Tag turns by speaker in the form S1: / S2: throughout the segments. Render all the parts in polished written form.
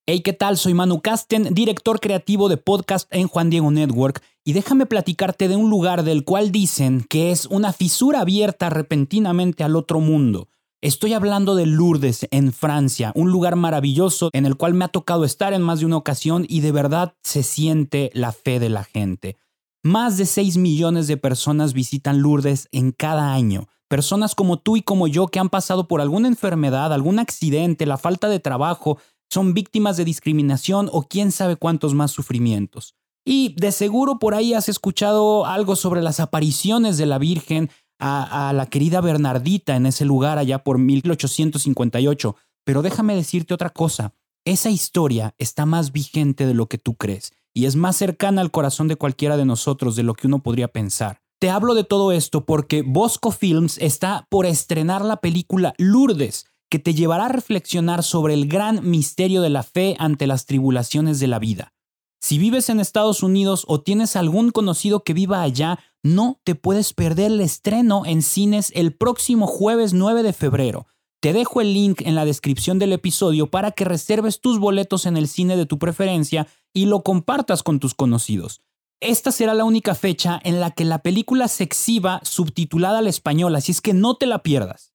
S1: Hey, ¿qué tal? Soy Manu Casten, director creativo de podcast en Juan Diego Network, y déjame platicarte de un lugar del cual dicen que es una fisura abierta repentinamente al otro mundo. Estoy hablando de Lourdes, en Francia, un lugar maravilloso en el cual me ha tocado estar en más de una ocasión y de verdad se siente la fe de la gente. Más de 6 millones de personas visitan Lourdes en cada año. Personas como tú y como yo que han pasado por alguna enfermedad, algún accidente, la falta de trabajo, son víctimas de discriminación o quién sabe cuántos más sufrimientos. Y de seguro por ahí has escuchado algo sobre las apariciones de la Virgen a la querida Bernardita en ese lugar allá por 1858. Pero déjame decirte otra cosa. Esa historia está más vigente de lo que tú crees y es más cercana al corazón de cualquiera de nosotros de lo que uno podría pensar. Te hablo de todo esto porque Bosco Films está por estrenar la película Lourdes, que te llevará a reflexionar sobre el gran misterio de la fe ante las tribulaciones de la vida. Si vives en Estados Unidos o tienes algún conocido que viva allá, no te puedes perder el estreno en cines el próximo jueves 9 de febrero. Te dejo el link en la descripción del episodio para que reserves tus boletos en el cine de tu preferencia y lo compartas con tus conocidos. Esta será la única fecha en la que la película se exhiba subtitulada al español, así es que no te la pierdas.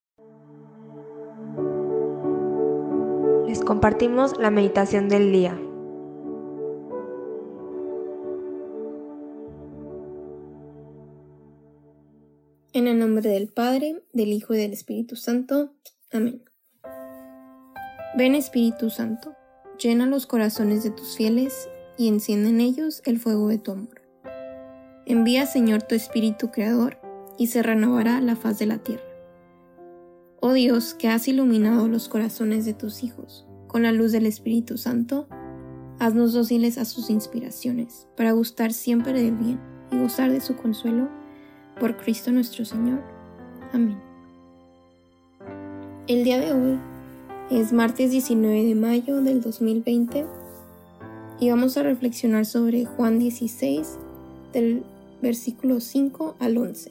S2: Les compartimos la meditación del día.
S3: En el nombre del Padre, del Hijo y del Espíritu Santo. Amén. Ven, Espíritu Santo, llena los corazones de tus fieles y enciende en ellos el fuego de tu amor. Envía, Señor, tu Espíritu Creador y se renovará la faz de la tierra. Oh Dios, que has iluminado los corazones de tus hijos con la luz del Espíritu Santo, haznos dóciles a sus inspiraciones, para gustar siempre del bien y gozar de su consuelo, por Cristo nuestro Señor. Amén. El día de hoy es martes 19 de mayo del 2020 y vamos a reflexionar sobre Juan 16, del versículo 5 al 11.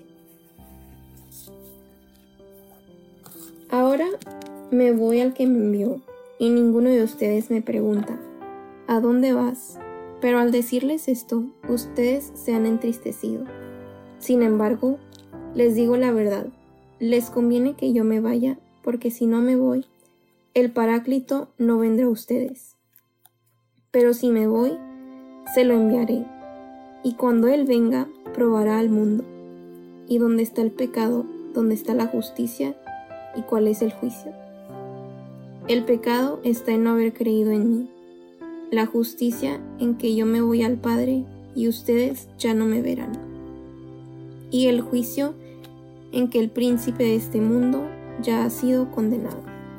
S3: Ahora me voy al que me envió, y ninguno de ustedes me pregunta, ¿a dónde vas? Pero al decirles esto, ustedes se han entristecido. Sin embargo, les digo la verdad, les conviene que yo me vaya, porque si no me voy, el Paráclito no vendrá a ustedes. Pero si me voy, se lo enviaré, y cuando Él venga, probará al mundo, y dónde está el pecado, dónde está la justicia, y cuál es el juicio. El pecado está en no haber creído en mí, la justicia en que yo me voy al Padre y ustedes ya no me verán, y el juicio en que el príncipe de este mundo ya ha sido condenado.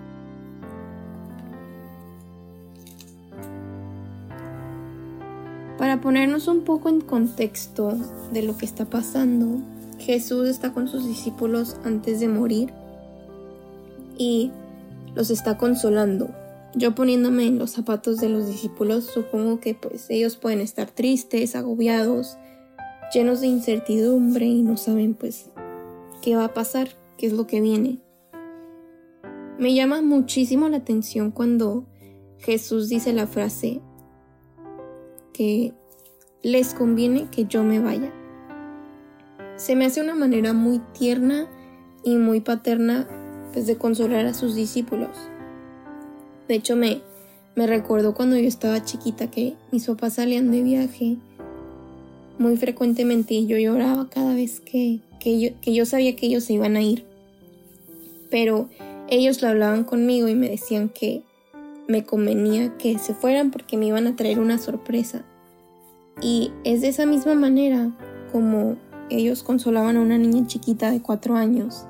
S3: Para ponernos un poco en contexto de lo que está pasando, Jesús está con sus discípulos antes de morir y los está consolando. Yo poniéndome en los zapatos de los discípulos, supongo que pues ellos pueden estar tristes, agobiados, llenos de incertidumbre y no saben pues qué va a pasar, qué es lo que viene. Me llama muchísimo la atención cuando Jesús dice la frase que les conviene que yo me vaya. Se me hace una manera muy tierna y muy paterna pues de consolar a sus discípulos. De hecho me recordó cuando yo estaba chiquita que mis papás salían de viaje muy frecuentemente y yo lloraba cada vez que yo sabía que ellos se iban a ir. Pero ellos lo hablaban conmigo y me decían que me convenía que se fueran porque me iban a traer una sorpresa. Y es de esa misma manera como ellos consolaban a una niña chiquita de 4 años,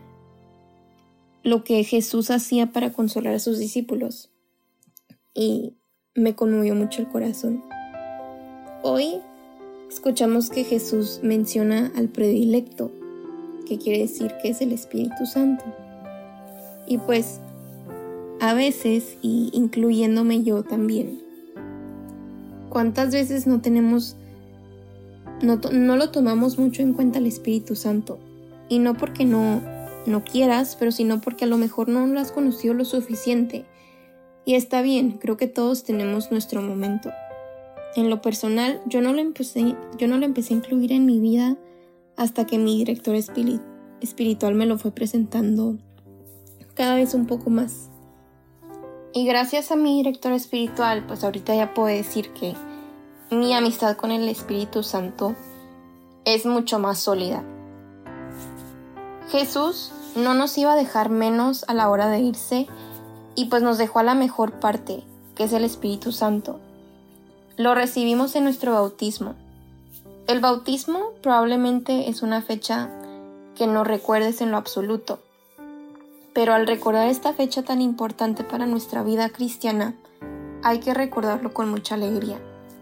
S3: lo que Jesús hacía para consolar a sus discípulos. Y me conmovió mucho el corazón. Hoy escuchamos que Jesús menciona al predilecto, que quiere decir que es el Espíritu Santo. Y pues, a veces, y incluyéndome yo también, ¿cuántas veces no lo tomamos mucho en cuenta el Espíritu Santo? Y no porque no quieras, pero sino porque a lo mejor no lo has conocido lo suficiente. Y está bien, creo que todos tenemos nuestro momento. En lo personal, yo no lo empecé a incluir en mi vida hasta que mi director espiritual me lo fue presentando cada vez un poco más. Y gracias a mi director espiritual, pues ahorita ya puedo decir que mi amistad con el Espíritu Santo es mucho más sólida. Jesús no nos iba a dejar menos a la hora de irse y pues nos dejó a la mejor parte, que es el Espíritu Santo. Lo recibimos en nuestro bautismo. El bautismo probablemente es una fecha que no recuerdes en lo absoluto, pero al recordar esta fecha tan importante para nuestra vida cristiana, hay que recordarlo con mucha alegría.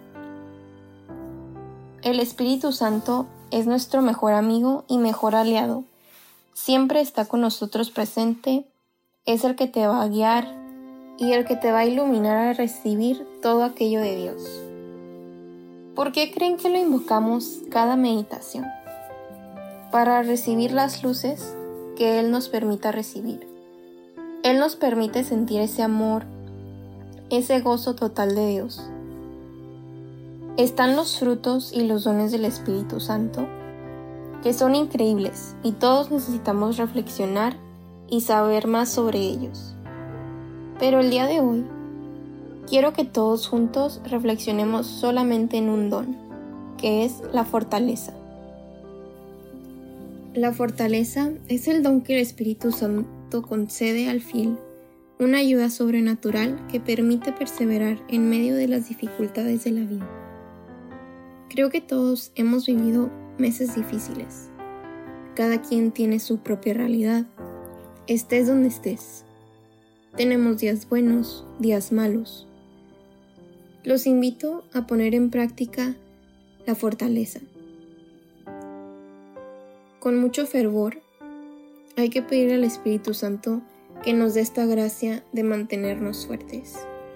S3: El Espíritu Santo es nuestro mejor amigo y mejor aliado. Siempre está con nosotros presente, es el que te va a guiar y el que te va a iluminar a recibir todo aquello de Dios. ¿Por qué creen que lo invocamos cada meditación? Para recibir las luces que Él nos permita recibir. Él nos permite sentir ese amor, ese gozo total de Dios. Están los frutos y los dones del Espíritu Santo, que son increíbles y todos necesitamos reflexionar y saber más sobre ellos. Pero el día de hoy, quiero que todos juntos reflexionemos solamente en un don, que es la fortaleza. La fortaleza es el don que el Espíritu Santo concede al fiel, una ayuda sobrenatural que permite perseverar en medio de las dificultades de la vida. Creo que todos hemos vivido meses difíciles. Cada quien tiene su propia realidad, estés donde estés. Tenemos días buenos, días malos. Los invito a poner en práctica la fortaleza. Con mucho fervor, hay que pedir al Espíritu Santo que nos dé esta gracia de mantenernos fuertes.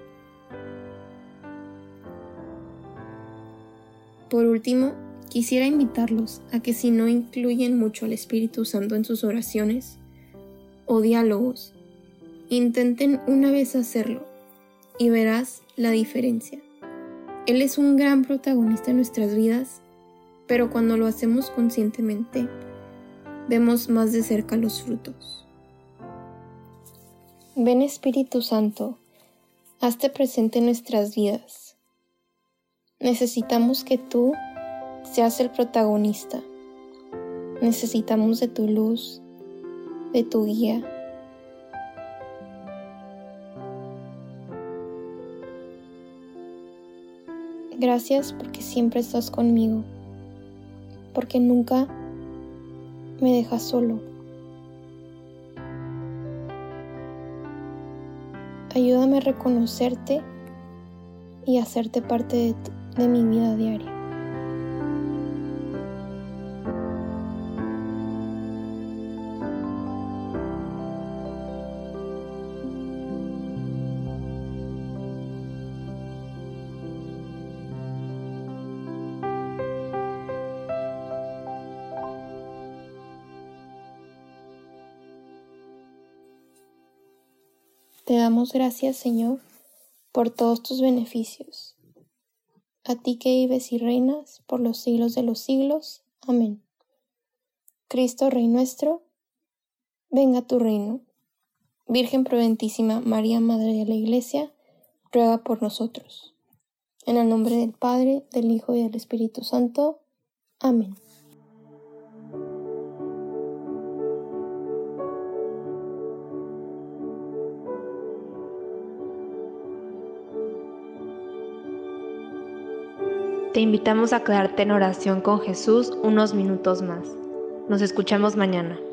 S3: Por último, quisiera invitarlos a que si no incluyen mucho al Espíritu Santo en sus oraciones o diálogos, intenten una vez hacerlo y verás la diferencia. Él es un gran protagonista en nuestras vidas, pero cuando lo hacemos conscientemente, vemos más de cerca los frutos. Ven Espíritu Santo, hazte presente en nuestras vidas. Necesitamos que tú seas el protagonista. Necesitamos de tu luz, de tu guía. Gracias porque siempre estás conmigo, porque nunca me dejas solo. Ayúdame a reconocerte y a hacerte parte de mi vida diaria. Te damos gracias, Señor, por todos tus beneficios. A ti que vives y reinas por los siglos de los siglos. Amén. Cristo, Rey nuestro, venga a tu reino. Virgen prudentísima María, Madre de la Iglesia, ruega por nosotros. En el nombre del Padre, del Hijo y del Espíritu Santo. Amén.
S2: Te invitamos a quedarte en oración con Jesús unos minutos más. Nos escuchamos mañana.